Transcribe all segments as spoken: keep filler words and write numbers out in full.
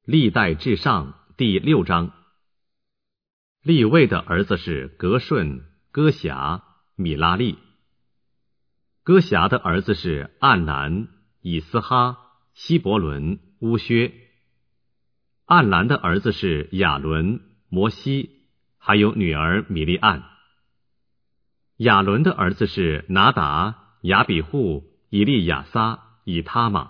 历代志上第六章。利未的儿子是革顺、歌辖、米拉利。歌辖的儿子是暗兰、以斯哈、希伯伦、乌薛。暗兰的儿子是亚伦、摩西，还有女儿米利暗。亚伦的儿子是拿达、亚比户、以利亚撒、以他玛。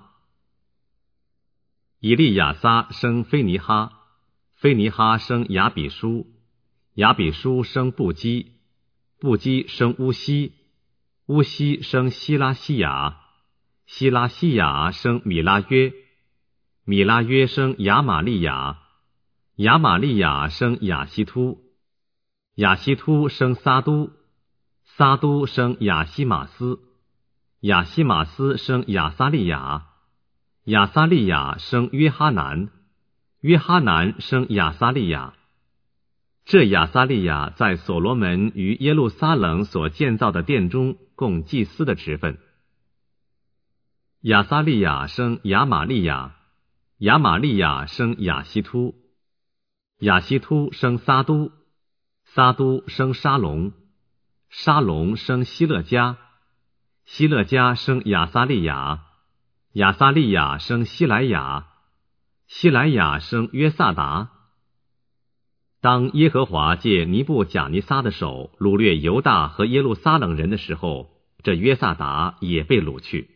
以利亚撒生菲尼哈，菲尼哈生亚比书，亚比书生布基，布基生乌西，乌西生希拉西雅，希拉西雅生米拉约，米拉约生亚玛利亚，亚玛利亚生亚希突，亚希突生撒都，撒都生亚西马斯，亚西马斯生亚撒利雅，亚撒利雅生约哈南，约哈南生亚撒利雅。这亚撒利雅在所罗门于耶路撒冷所建造的殿中供祭司的职分。亚撒利雅生亚玛利亚，亚玛利亚生亚希突，亚希突生撒都，撒都生沙龙，沙龙生希勒家，希勒家生亚撒利雅，亚撒利雅生希莱雅，希莱雅生约萨达。当耶和华借尼布甲尼撒的手掳掠犹大和耶路撒冷人的时候，这约萨达也被掳去。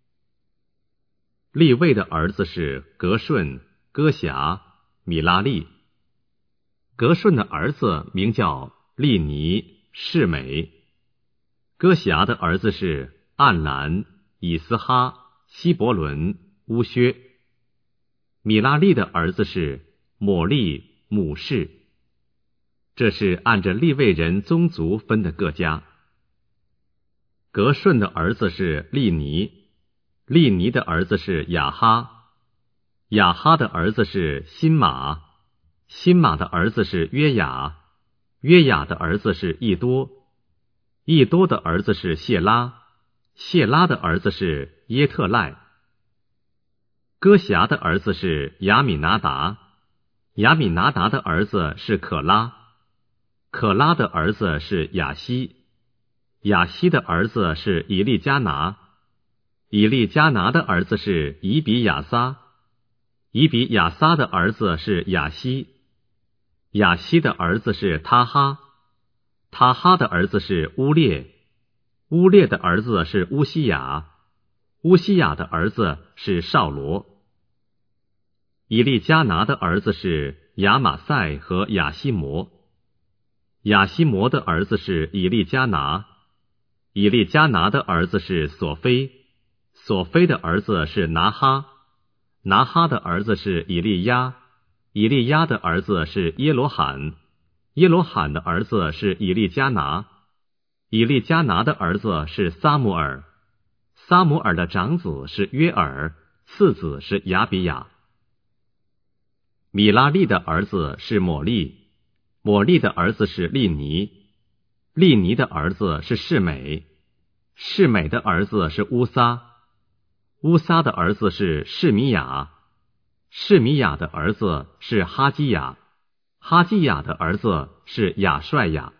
利未的儿子是革顺、歌辖、米拉利。革顺的儿子名叫利尼、示美。歌辖的儿子是暗兰、以斯哈、希伯伦、乌薛。米拉利的儿子是抹利、母士。这是按着利未人宗族分的各家。革顺的儿子是利尼，利尼的儿子是亚哈，亚哈的儿子是辛马，辛马的儿子是约雅，约雅的儿子是益多，益多的儿子是谢拉，谢拉的儿子是耶特赖。歌辖的儿子是亚米拿达，亚米拿达的儿子是可拉，可拉的儿子是亚希，亚希的儿子是以利加拿，以利加拿的儿子是以比亚撒，以比亚撒的儿子是亚希，亚希的儿子是他哈，他哈的儿子是乌列，乌列的儿子是乌西雅，乌西雅的儿子是绍罗。以利加拿的儿子是亚玛赛和亚西摩，亚西摩的儿子是以利加拿，以利加拿的儿子是索菲，索菲的儿子是拿哈，拿哈的儿子是以利亚，以利亚的儿子是耶罗罕，耶罗罕的儿子是以利加拿，以利加拿的儿子是撒母耳，撒母耳的长子是约尔，次子是亚比亚。米拉利的儿子是抹利，抹利的儿子是利尼，利尼的儿子是示美，示美的儿子是乌撒，乌撒的儿子是示米雅，示米雅的儿子是哈基雅，哈基雅的儿子是亚帅雅。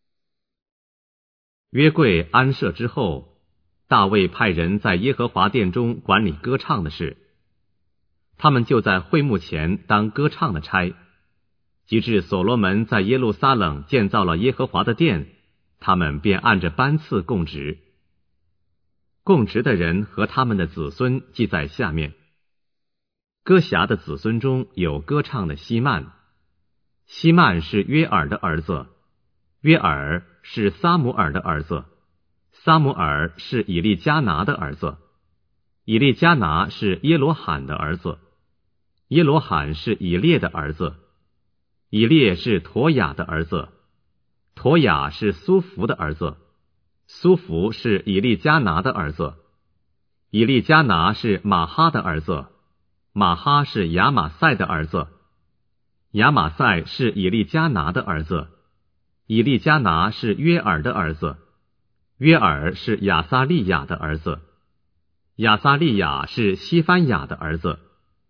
约柜安设之后，大卫派人在耶和华殿中管理歌唱的事，他们就在会幕前当歌唱的差。及至所罗门在耶路撒冷建造了耶和华的殿，他们便按着班次供职。供职的人和他们的子孙记在下面。歌辖的子孙中有歌唱的希曼，希曼是约尔的儿子，约尔是撒母耳的儿子，撒母耳是以利加拿的儿子，以利加拿是耶罗罕的儿子，耶罗罕是以列的儿子，以列是陀雅的儿子，陀雅是苏弗的儿子，苏弗是以利加拿的儿子，以利加拿是马哈的儿子，马哈是亚玛赛的儿子，亚玛赛是以利加拿的儿子，以利加拿是约尔的儿子，约尔是亚撒利雅的儿子，亚撒利雅是西番雅的儿子，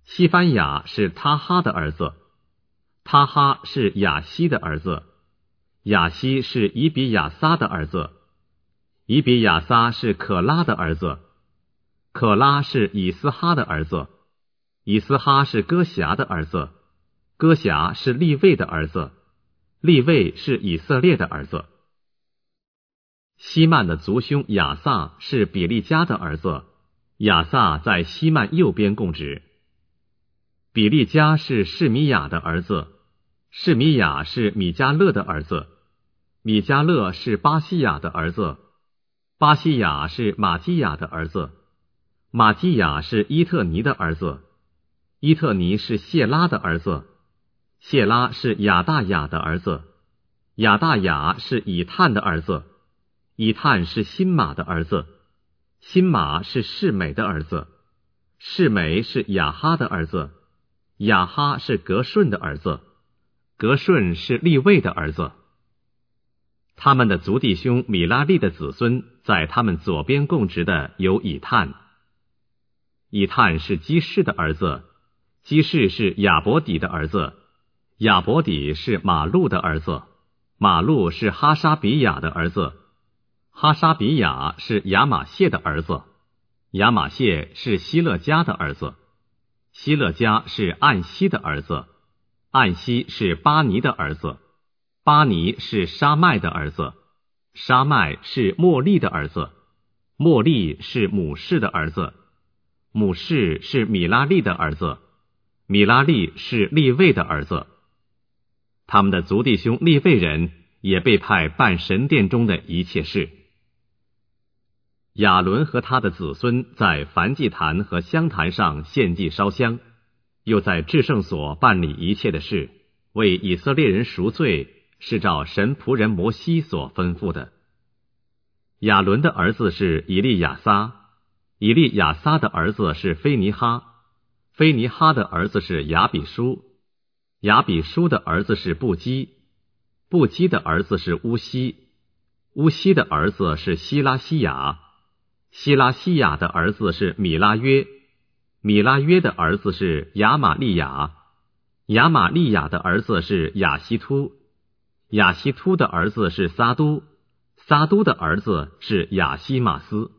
西番雅是他哈的儿子，他哈是雅西的儿子，雅西是以比亚撒的儿子，以比亚撒是可拉的儿子，可拉是以斯哈的儿子，以斯哈是哥辖的儿子，哥辖是利未的儿子，利未是以色列的儿子。希曼的族兄亚撒是比利加的儿子，亚撒在希曼右边供职。比利加是示米亚的儿子，示米亚是米迦勒的儿子，米迦勒是巴西亚的儿子，巴西亚是马基亚的儿子，马基亚是伊特尼的儿子，伊特尼是谢拉的儿子，谢拉是亚大雅的儿子，亚大雅是以探的儿子，以探是辛马的儿子，辛马是示美的儿子，示美是亚哈的儿子，亚哈是革顺的儿子，革顺是利未的儿子。他们的族弟兄米拉利的子孙在他们左边供职的有以探。以探是基士的儿子，基士是亚伯底的儿子，亚伯底是马路的儿子，马路是哈沙比亚的儿子，哈沙比亚是亚玛谢的儿子，亚玛谢是希勒家的儿子，希勒家是暗西的儿子，暗西是巴尼的儿子，巴尼是沙麦的儿子，沙麦是莫利的儿子，莫利是母士的儿子，母士是米拉利的儿子，米拉利是利未的儿子。他们的族弟兄利未人也被派办神殿中的一切事。亚伦和他的子孙在燔祭坛和香坛上献祭烧香，又在至圣所办理一切的事，为以色列人赎罪，是照神仆人摩西所吩咐的。亚伦的儿子是以利亚撒，以利亚撒的儿子是菲尼哈，菲尼哈的儿子是亚比书，亚比书的儿子是布基，布基的儿子是乌西，乌西的儿子是希拉西亚，希拉西亚的儿子是米拉约，米拉约的儿子是亚玛利亚，亚玛利亚的儿子是亚希突，亚希突的儿子是撒都，撒都的儿子是亚西马斯。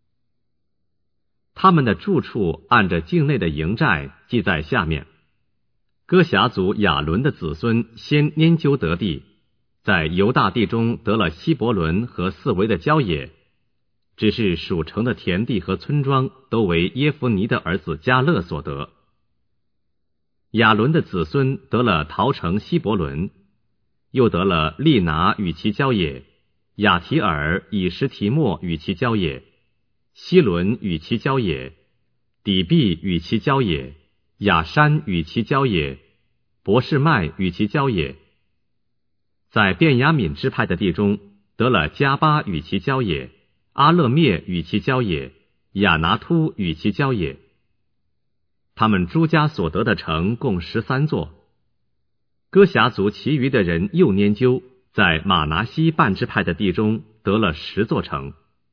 他们的住处按着境内的营寨记在下面。哥辖族亚伦的子孙先拈阄得地，在犹大地中得了希伯伦和四围的郊野，只是属城的田地和村庄都为耶孚尼的儿子迦勒所得。亚伦的子孙得了陶城希伯伦，又得了利拿与其郊野，亚提尔以实提莫与其郊野，希伦与其郊野，底壁与其郊野，亚山与其郊野，伯示麦与其郊野。在便雅悯支派的地中得了加巴与其郊野，阿勒灭与其郊野，亚拿突与其郊野。他们诸家所得的城共十三座。哥辖族其余的人又拈阄，在马拿西半支派的地中得了十座城。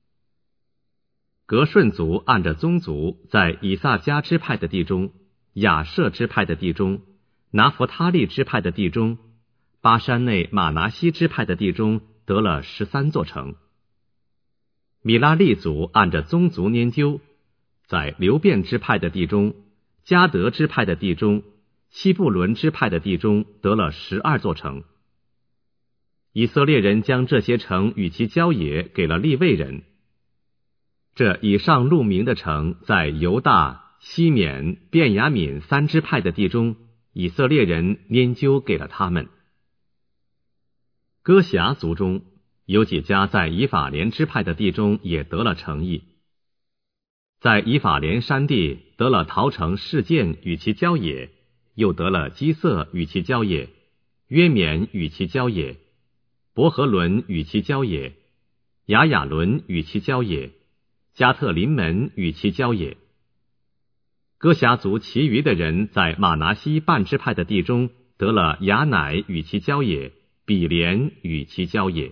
革顺族按着宗族，在以萨迦支派的地中，亚设支派的地中，拿弗他利支派的地中，巴山内马拿西支派的地中得了十三座城。米拉利族按着宗族拈阄，在流便支派的地中，迦得支派的地中，西布伦支派的地中得了十二座城。以色列人将这些城与其郊野给了利未人。这以上录名的城在犹大、西缅、便雅悯三支派的地中，以色列人拈阄给了他们。哥辖族中有几家在以法莲支派的地中也得了城邑。在以法莲山地得了陶城示剑与其郊野，又得了基色与其郊野，约缅与其郊野，伯和伦与其郊野，雅雅伦与其郊野，加特林门与其郊野。哥辖族其余的人在马拿西半支派的地中得了雅乃与其郊野，比连与其郊野。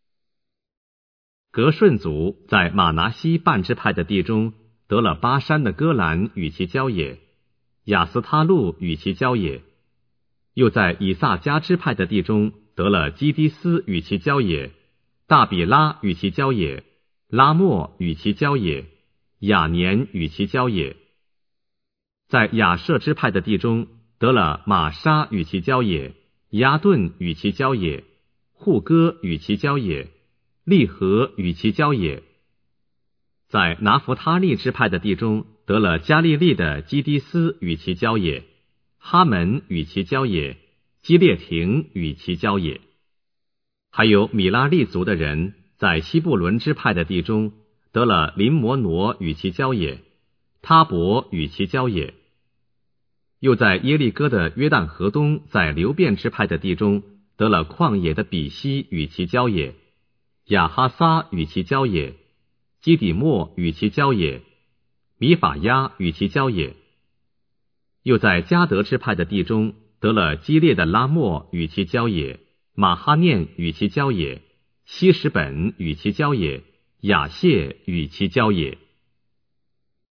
革顺族在马拿西半支派的地中得了巴山的戈兰与其郊野， 亚斯他路与其交野。又在以萨迦支派的地中得了基迪斯与其交野，大比拉与其交野，拉莫与其交野，雅年与其交野。在亚舍支派的地中得了玛莎与其交野，亚顿与其交野，户哥与其交野，利和与其交野。在拿弗他利支派的地中得了加利利的基迪斯与其交野，哈门与其交野，基列亭与其交野。还有米拉利族的人在西布伦支派的地中得了林摩挪与其交野，他伯与其交野。又在耶利哥的约旦河东在流便支派的地中得了旷野的比西与其交野，亚哈撒与其交野，基底莫与其交野，米法亚与其交野。又在迦得支派的地中得了基列的拉莫与其交野，马哈念与其交野，希什本与其交野，雅谢与其交野。